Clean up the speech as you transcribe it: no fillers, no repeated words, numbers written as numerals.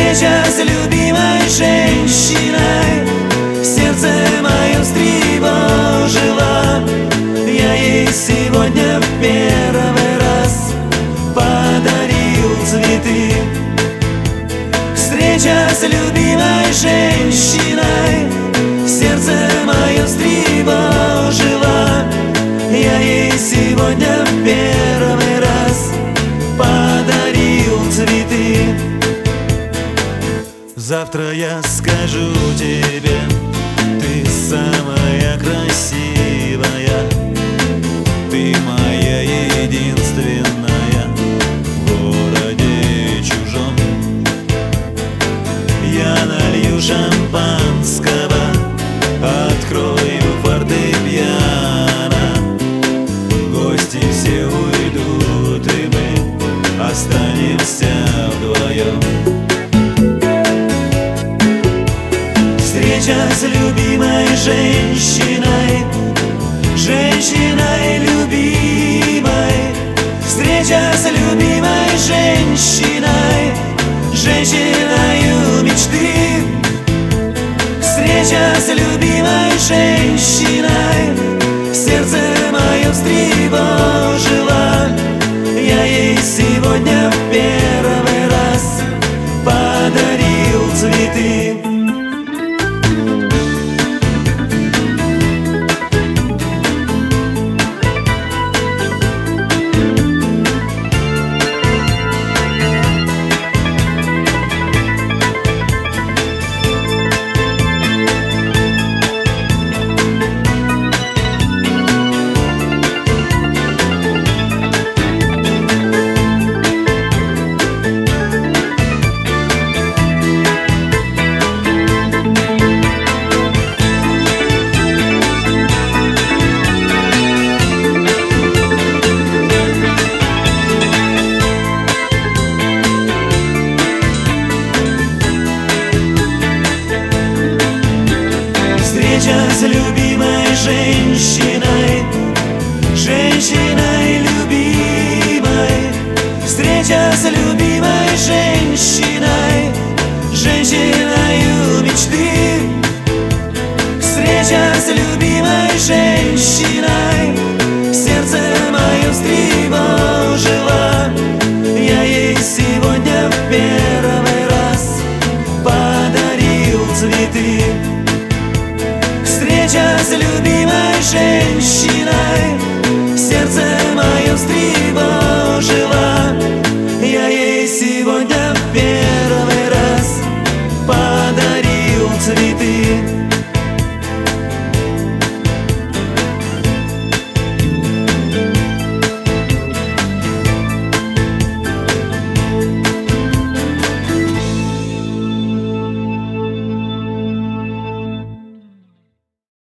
Встреча с любимой женщиной, сердце мое встревожило. Я ей сегодня в первый раз подарил цветы. Встреча с любимой женщиной, сердце мое встревожило. Я ей сегодня в первый раз подарил цветы. Завтра я скажу тебе, ты самая красивая, ты моя единственная в городе чужом. Я налью шампанского, открою фортепиано, гости все уйдут, и мы останемся вдвоем. Встреча с любимой женщиной, женщиной любимой. Встреча с любимой женщиной, женщиною мечты. Встреча с любимой женщиной, сердце мое встревожило. Я ей сегодня в первый раз подарил цветы. Встреча с любимой женщиной, женщиной любимой. Встреча с любимой женщиной, женщиною мечты. Встреча с любимой женщиной,